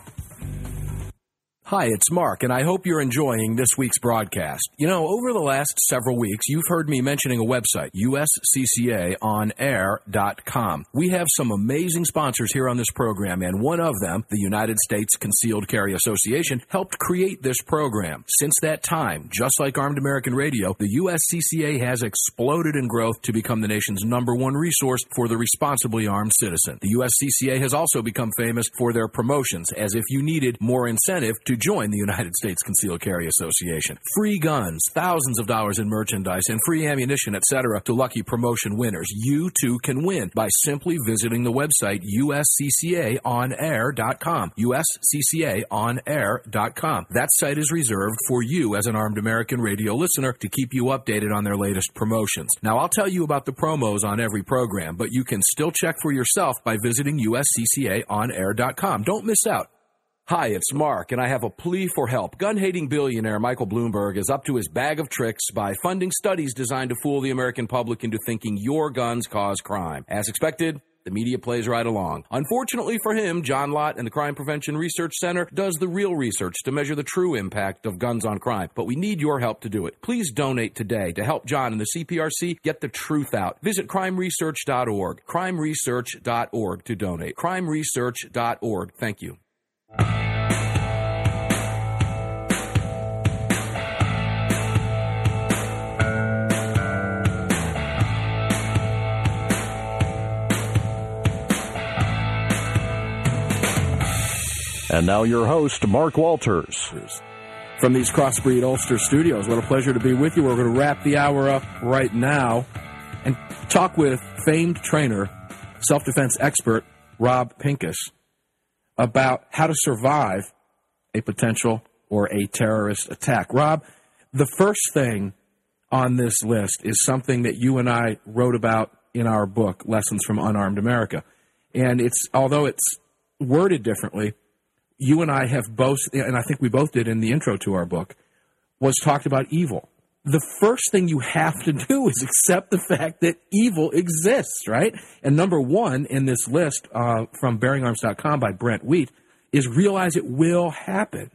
Hi, it's Mark, and I hope you're enjoying this week's broadcast. You know, over the last several weeks, you've heard me mentioning a website, U S C C A on air dot com. We have some amazing sponsors here on this program, and one of them, the United States Concealed Carry Association, helped create this program. Since that time, just like Armed American Radio, the U S C C A has exploded in growth to become the nation's number one resource for the responsibly armed citizen. The U S C C A has also become famous for their promotions, as if you needed more incentive to join the United States Concealed Carry Association. Free guns, thousands of dollars in merchandise, and free ammunition, et cetera to lucky promotion winners. You too can win by simply visiting the website U S C C A on air dot com. U S C C A on air dot com. That site is reserved for you as an Armed American Radio listener to keep you updated on their latest promotions. Now, I'll tell you about the promos on every program, but you can still check for yourself by visiting U S C C A on air dot com. Don't miss out. Hi, it's Mark, and I have a plea for help. Gun-hating billionaire Michael Bloomberg is up to his bag of tricks by funding studies designed to fool the American public into thinking your guns cause crime. As expected, the media plays right along. Unfortunately for him, John Lott and the Crime Prevention Research Center does the real research to measure the true impact of guns on crime. But we need your help to do it. Please donate today to help John and the C P R C get the truth out. Visit crime research dot org. crime research dot org to donate. crime research dot org. Thank you. And now your host, Mark Walters. From these Crossbreed Ulster Studios, what a pleasure to be with you. We're going to wrap the hour up right now and talk with famed trainer, self-defense expert, Rob Pincus, about how to survive a potential or a terrorist attack. Rob, the first thing on this list is something that you and I wrote about in our book, Lessons from Unarmed America. And it's, although it's worded differently, you and I have both, and I think we both did in the intro to our book, was talked about evil. The first thing you have to do is accept the fact that evil exists, right? And number one in this list uh, from bearing arms dot com by Brent Wheat is realize it will happen.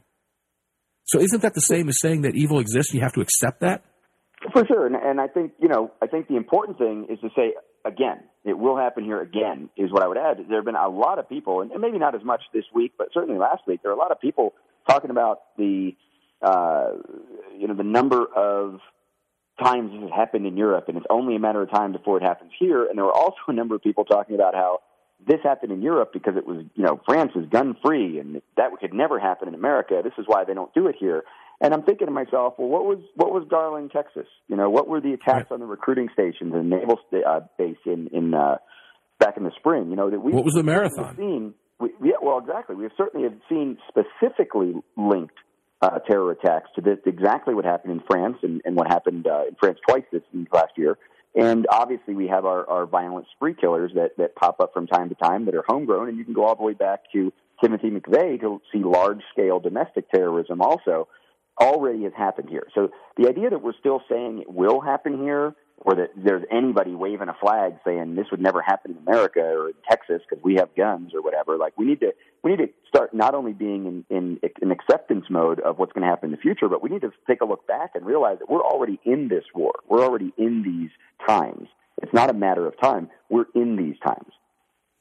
So isn't that the same as saying that evil exists? You have to accept that? For sure. And, and I think, you know, I think the important thing is to say, again, it will happen here again, is what I would add. There have been a lot of people, and maybe not as much this week, but certainly last week, there are a lot of people talking about the, uh, you know, the number of times this has happened in Europe, and it's only a matter of time before it happens here. And there were also a number of people talking about how this happened in Europe because it was, you know, France is gun-free, and that could never happen in America. This is why they don't do it here. And I'm thinking to myself, well, what was what was Garland, Texas? You know, what were the attacks on the recruiting stations and naval sta- uh, base in in uh, back in the spring? You know, that we what was the marathon? Seen, we, yeah, well, exactly. We certainly have seen specifically linked uh, terror attacks to this, exactly what happened in France and, and what happened uh, in France twice this last year. And obviously, we have our, our violent spree killers that that pop up from time to time that are homegrown, and you can go all the way back to Timothy McVeigh to see large scale domestic terrorism also. Already has happened here. So the idea that we're still saying it will happen here, or that there's anybody waving a flag saying this would never happen in America or in Texas because we have guns or whatever, like we need to we need to start not only being in, in an acceptance mode of what's going to happen in the future, but we need to take a look back and realize that we're already in this war. We're already in these times. It's not a matter of time. We're in these times.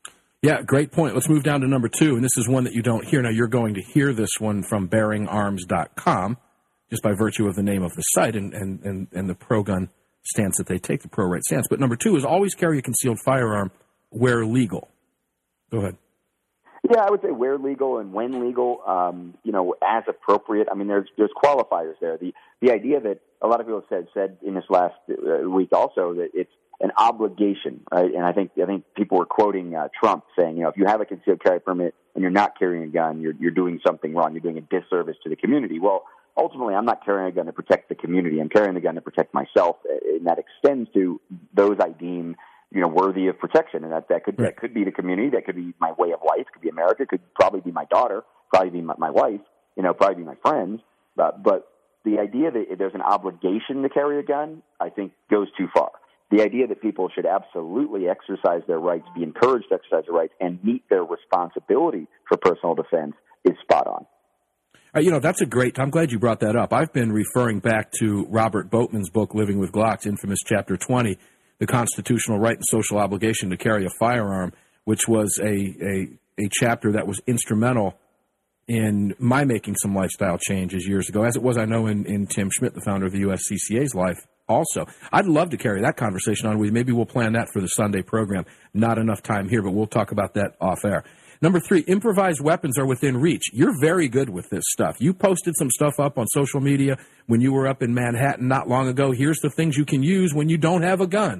Yeah, great point. Let's move down to number two, and this is one that you don't hear. Now, you're going to hear this one from bearing arms dot com, just by virtue of the name of the site and, and, and, and the pro-gun stance that they take, the pro-right stance. But number two is always carry a concealed firearm where legal. Go ahead. Yeah, I would say where legal and when legal, um, you know, as appropriate. I mean, there's there's qualifiers there. The the idea that a lot of people have said said in this last uh, week also that it's an obligation, right? And I think I think people were quoting uh, Trump saying, you know, if you have a concealed carry permit and you're not carrying a gun, you're you're doing something wrong. You're doing a disservice to the community. Well, ultimately, I'm not carrying a gun to protect the community. I'm carrying a gun to protect myself, and that extends to those I deem, you know, worthy of protection. And that, that could right. that could be the community, that could be my way of life, could be America, could probably be my daughter, probably be my, my wife, you know, probably be my friends. But, but the idea that there's an obligation to carry a gun, I think, goes too far. The idea that people should absolutely exercise their rights, be encouraged to exercise their rights, and meet their responsibility for personal defense is spot on. Uh, you know, that's a great, I'm glad you brought that up. I've been referring back to Robert Boatman's book, Living with Glocks, infamous chapter twenty, The Constitutional Right and Social Obligation to Carry a Firearm, which was a, a, a chapter that was instrumental in my making some lifestyle changes years ago, as it was, I know, in, in Tim Schmidt, the founder of the U S C C A's life also. I'd love to carry that conversation on with you. Maybe we'll plan that for the Sunday program. Not enough time here, but we'll talk about that off air. Number three, improvised weapons are within reach. You're very good with this stuff. You posted some stuff up on social media when you were up in Manhattan not long ago. Here's the things you can use when you don't have a gun.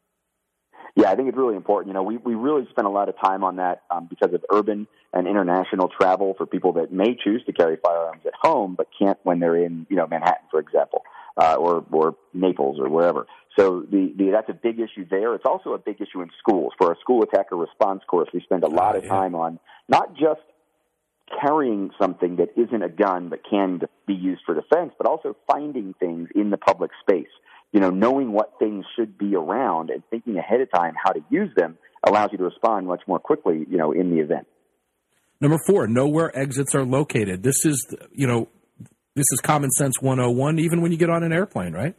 Yeah, I think it's really important. You know, we, we really spent a lot of time on that um, because of urban and international travel for people that may choose to carry firearms at home but can't when they're in, you know, Manhattan, for example, uh, or or Naples or wherever. So the, the that's a big issue there. It's also a big issue in schools. For our school attacker response course, we spend a lot of time on not just carrying something that isn't a gun but can be used for defense, but also finding things in the public space. You know, knowing what things should be around and thinking ahead of time how to use them allows you to respond much more quickly, you know, in the event. Number four, know where exits are located. This is, you know, this is common sense one oh one, even when you get on an airplane, right?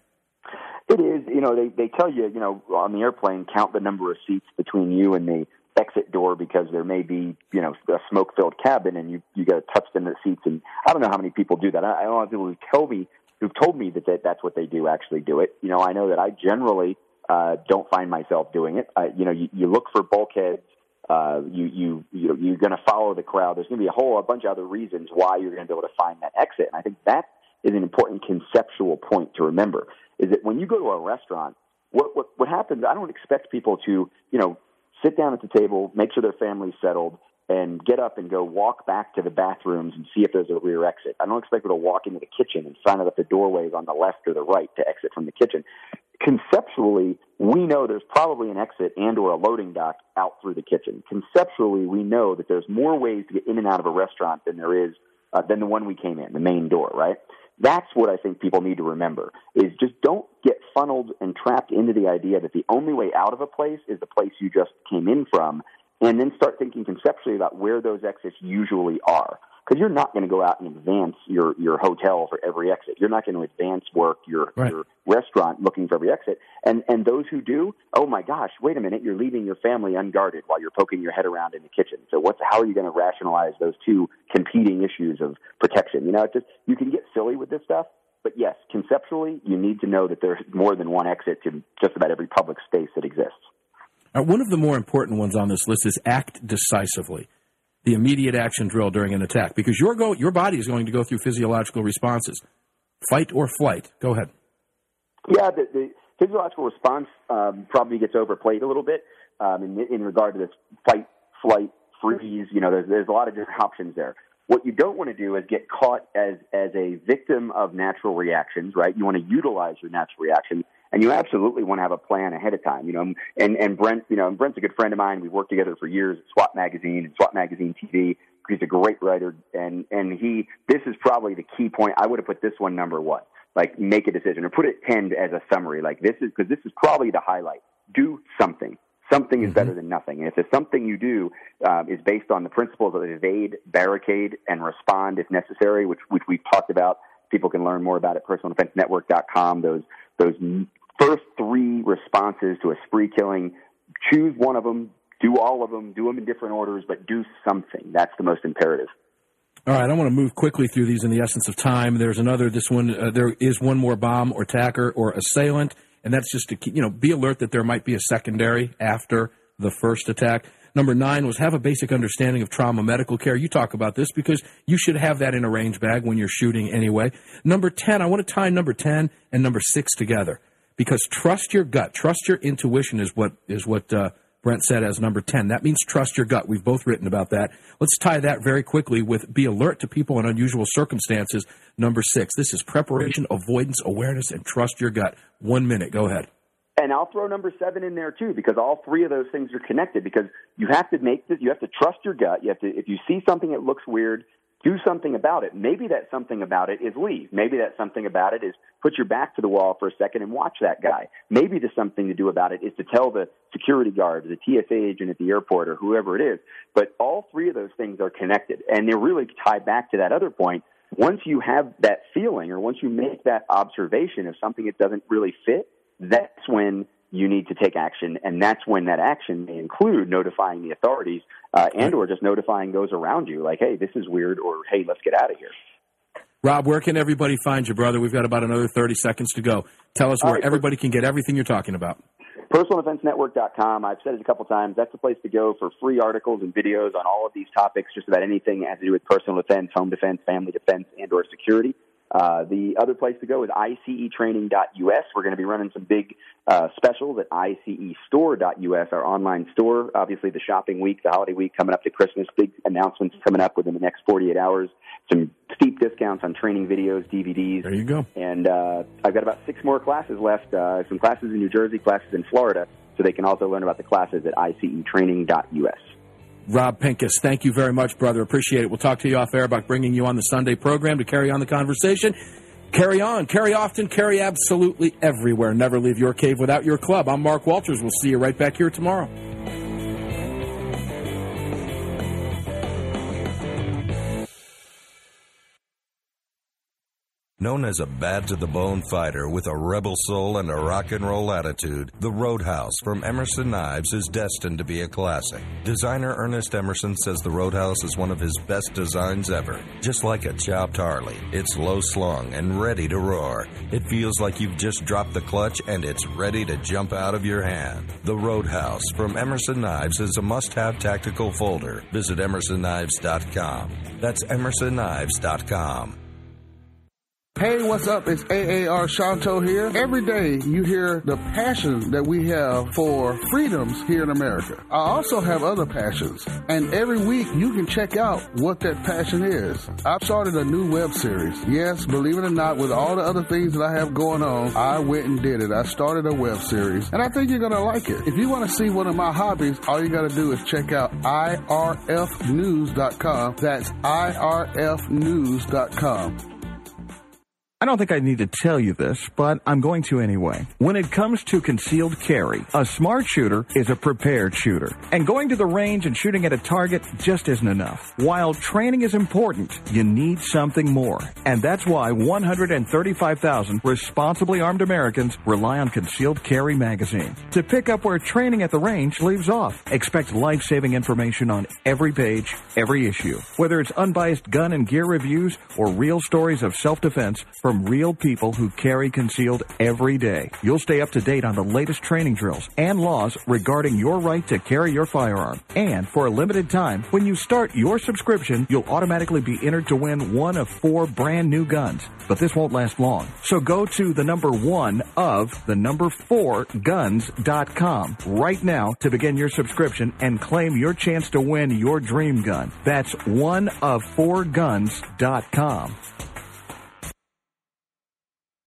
It is. You know, they, they tell you, you know, on the airplane, count the number of seats between you and the exit door because there may be, you know, a smoke-filled cabin and you, you got to touch the seats. And I don't know how many people do that. I, I don't know people who tell me, who've told me that, that that's what they do, actually do it. You know, I know that I generally uh, don't find myself doing it. Uh, you know, you, you look for bulkheads. Uh, you, you, you, you're going to follow the crowd. There's going to be a whole a bunch of other reasons why you're going to be able to find that exit. And I think that is an important conceptual point to remember, is that when you go to a restaurant, what, what, what happens, I don't expect people to, you know, sit down at the table, make sure their family's settled, and get up and go walk back to the bathrooms and see if there's a rear exit. I don't expect people to walk into the kitchen and sign up the doorways on the left or the right to exit from the kitchen. Conceptually, we know there's probably an exit and or a loading dock out through the kitchen. Conceptually, we know that there's more ways to get in and out of a restaurant than there is uh, than the one we came in, the main door, right? That's what I think people need to remember, is just don't get funneled and trapped into the idea that the only way out of a place is the place you just came in from, and then start thinking conceptually about where those exits usually are. Because you're not going to go out and advance your, your hotel for every exit. You're not going to advance work your, right. your restaurant looking for every exit. And and those who do, oh my gosh, wait a minute, you're leaving your family unguarded while you're poking your head around in the kitchen. So what's how are you going to rationalize those two competing issues of protection? You know, it's just you can get silly with this stuff, but yes, conceptually, you need to know that there's more than one exit to just about every public space that exists. Uh, one of the more important ones on this list is act decisively. The immediate action drill during an attack, because your go your body is going to go through physiological responses, fight or flight. Go ahead. Yeah, the, the physiological response um, probably gets overplayed a little bit um, in, in regard to this fight, flight, freeze. You know, there's there's a lot of different options there. What you don't want to do is get caught as as a victim of natural reactions, right? You want to utilize your natural reactions. And you absolutely want to have a plan ahead of time, you know. And and Brent, you know, and Brent's a good friend of mine. We've worked together for years at SWAT Magazine and SWAT Magazine T V. He's a great writer, and and he. This is probably the key point. I would have put this one number one. Like, make a decision, or put it ten as a summary. Like this is because this is probably the highlight. Do something. Something is mm-hmm. better than nothing. And if the something you do uh, is based on the principles of evade, barricade, and respond if necessary, which which we've talked about. People can learn more about it at personal defense network dot com. Those those. First three responses to a spree killing, choose one of them, do all of them, do them in different orders, but do something. That's the most imperative. All right, I want to move quickly through these in the essence of time. There's another, this one, uh, there is one more bomb or attacker or assailant, and that's just to keep, you know, be alert that there might be a secondary after the first attack. Number nine was have a basic understanding of trauma medical care. You talk about this because you should have that in a range bag when you're shooting anyway. Number ten, I want to tie number ten and number six together because trust your gut, trust your intuition is what is what uh, Brent said as number ten. That means trust your gut. We've both written about that. Let's tie that very quickly with be alert to people in unusual circumstances. Number six, this is preparation, avoidance, awareness, and trust your gut. One minute. Go ahead. And I'll throw number seven in there too, because all three of those things are connected. Because you have to make this, you have to trust your gut. You have to, if you see something that looks weird, do something about it. Maybe that something about it is leave. Maybe that something about it is put your back to the wall for a second and watch that guy. Maybe the something to do about it is to tell the security guard, the T S A agent at the airport, or whoever it is. But all three of those things are connected, and they really tie back to that other point. Once you have that feeling, or once you make that observation of something that doesn't really fit, that's when you need to take action, and that's when that action may include notifying the authorities uh, and or just notifying those around you, like, hey, this is weird, or hey, let's get out of here. Rob, where can everybody find you, brother? We've got about another thirty seconds to go. Tell us where right, everybody can get everything you're talking about. personal defense network dot com. I've said it a couple times. That's the place to go for free articles and videos on all of these topics, just about anything that has to do with personal defense, home defense, family defense, and or security. Uh, the other place to go is I C E training dot U S. We're going to be running some big uh, specials at I C E store dot U S, our online store. Obviously, the shopping week, the holiday week coming up to Christmas, big announcements coming up within the next forty-eight hours. Some steep discounts on training videos, D V Ds. There you go. And uh, I've got about six more classes left, uh, some classes in New Jersey, classes in Florida, so they can also learn about the classes at I C E training dot U S. Rob Pincus, thank you very much, brother. Appreciate it. We'll talk to you off air about bringing you on the Sunday program to carry on the conversation. Carry on, carry often, carry absolutely everywhere. Never leave your cave without your club. I'm Mark Walters. We'll see you right back here tomorrow. Known as a bad-to-the-bone fighter with a rebel soul and a rock and roll attitude, the Roadhouse from Emerson Knives is destined to be a classic. Designer Ernest Emerson says the Roadhouse is one of his best designs ever. Just like a chopped Harley, it's low-slung and ready to roar. It feels like you've just dropped the clutch and it's ready to jump out of your hand. The Roadhouse from Emerson Knives is a must-have tactical folder. Visit emerson knives dot com. That's emerson knives dot com. Hey, what's up? It's A A R Shanto here. Every day you hear the passion that we have for freedoms here in America. I also have other passions, and every week you can check out what that passion is. I've started a new web series. Yes, believe it or not, with all the other things that I have going on, I went and did it. I started a web series, and I think you're going to like it. If you want to see one of my hobbies, all you got to do is check out I R F news dot com. That's I R F news dot com. I don't think I need to tell you this, but I'm going to anyway. When it comes to concealed carry, a smart shooter is a prepared shooter. And going to the range and shooting at a target just isn't enough. While training is important, you need something more. And that's why one hundred thirty-five thousand responsibly armed Americans rely on Concealed Carry magazine to pick up where training at the range leaves off. Expect life-saving information on every page, every issue. Whether it's unbiased gun and gear reviews or real stories of self-defense from From real people who carry concealed every day. You'll stay up to date on the latest training drills and laws regarding your right to carry your firearm. And for a limited time, when you start your subscription, you'll automatically be entered to win one of four brand new guns. But this won't last long. So go to the number one of the number four guns dot com right now to begin your subscription and claim your chance to win your dream gun. That's one of four guns dot com.